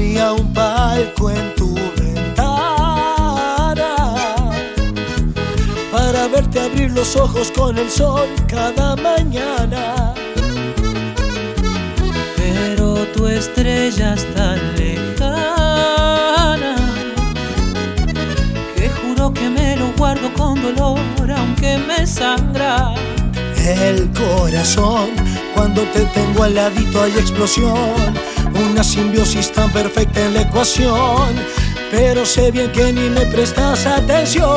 pondría un palco en tu ventana para verte abrir los ojos con el sol cada mañana. Pero tu estrella es tan lejana que juro que me lo guardo con dolor, aunque me sangra el corazón. Cuando te tengo al ladito hay explosión, una simbiosis tan perfecta en la ecuación. Pero sé bien que ni me prestas atención.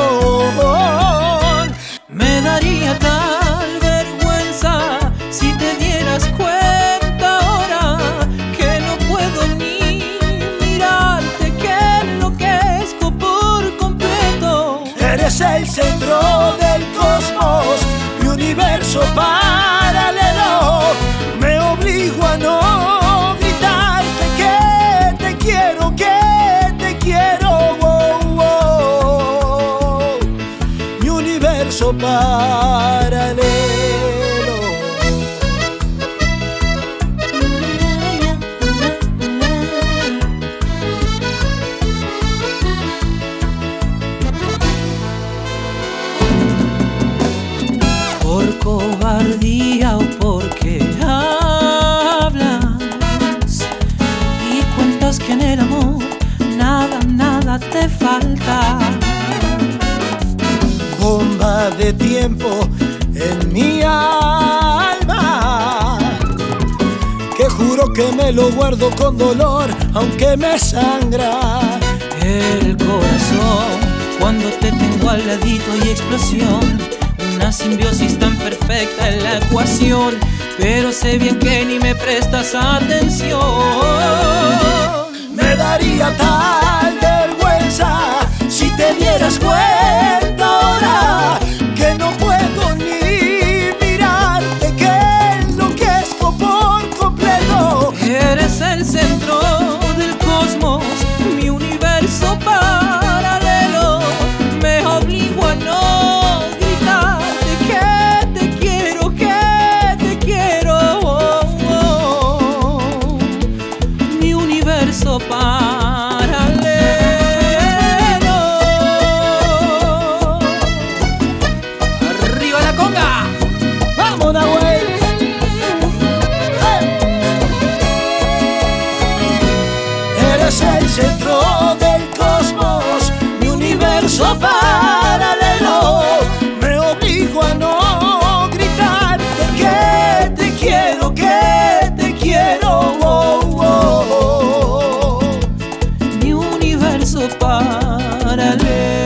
Me daría tal vergüenza si te dieras cuenta ahora que no puedo ni mirarte, que enloquezco por completo. Eres el centro del cosmos, mi universo paralelo. Me obligo a no gritarte que te quiero, que te quiero. Oh, oh. Mi universo paralelo. Por cobardía o porque hablas y cuentas que en el amor nada, nada te falta. Bomba de tiempo en mi alma, que juro que me lo guardo con dolor, aunque me sangra el corazón. Cuando te tengo al ladito y explosión, una simbiosis tan perfecta en la ecuación. Pero sé bien que ni me prestas atención. Me daría tal vergüenza si te dieras cuenta ahora que no puedo ni mirarte, que enloquezco por completo. Eres el centro del cosmos, mi universo paralelo. Me obligo a no gritarte que te quiero, que te quiero. Oh, oh. Mi universo paralelo. ¡Arriba la conga! ¡Vamos, Nahuel! Eres el centro del cosmos, mi universo paralelo. Me obligo a no gritarte que te quiero, que te quiero. Oh, oh, oh. Mi universo paralelo.